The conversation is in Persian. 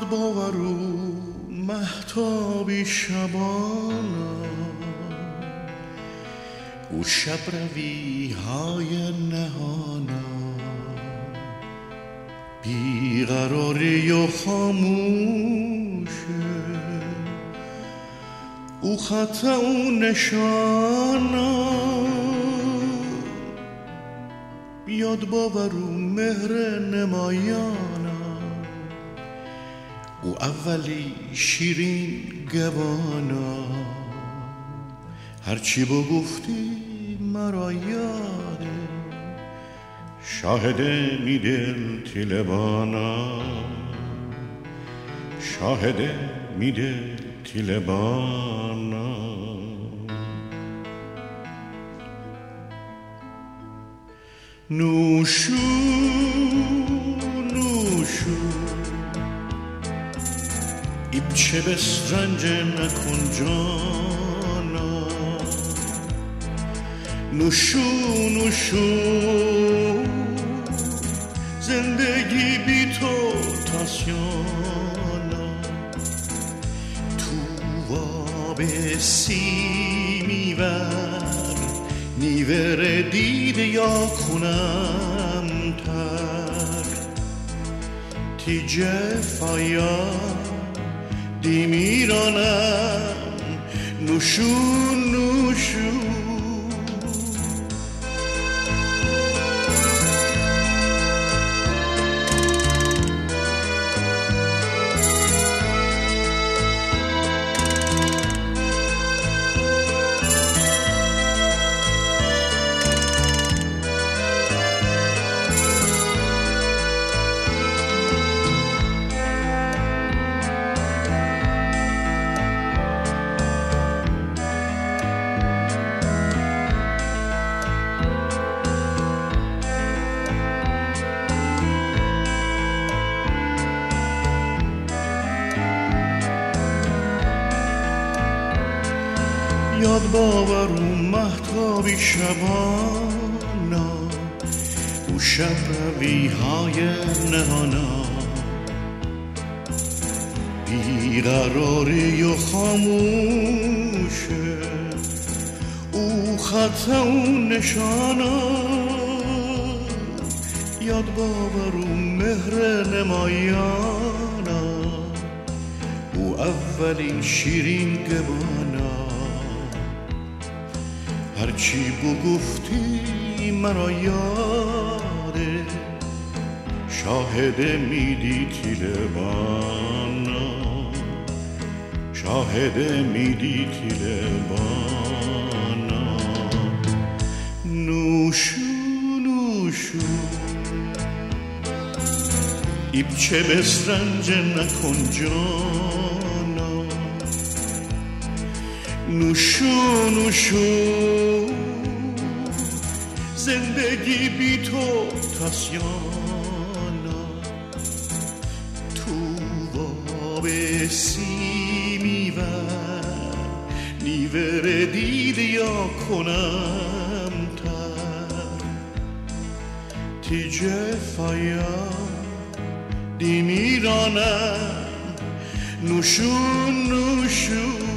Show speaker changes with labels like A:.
A: باورو مهتابی شبانا او شب روی های نهانا بیقراری و خاموشه او خط او نشانا یاد باورو مهر نمایانا او اولی شیرین گوانا هرچی بگفتی مرا یاده شاهد می دل تیلبانا شاهد می دل تیلبانا نوشو نوشو ایبچه بسرنج نکن جانا نوشو نوشو زندگی بی تو تاسیانا تو وابسی میور نیور دیده یا کنم تر تیجه فایا دی میرانم نوشو نوشو یاد باورو مهتابی شبانا او شب روی های نهانا بیقراری و خاموشه او خط او نشانا یاد باورو مهر نمایانا او اولین شیرین گوانا هرچی بگفتی مرا یاده شاهد میدی تیلبانا شاهد میدی تیلبانا نوشو نوشو ایبچه بسرنج نکن جانا نوشو نوشو زندگی بی تو تاسیانا تو وابسی میور نیور دیده یا کنم تر تیجه فایا دی میرانم نوشو نوشو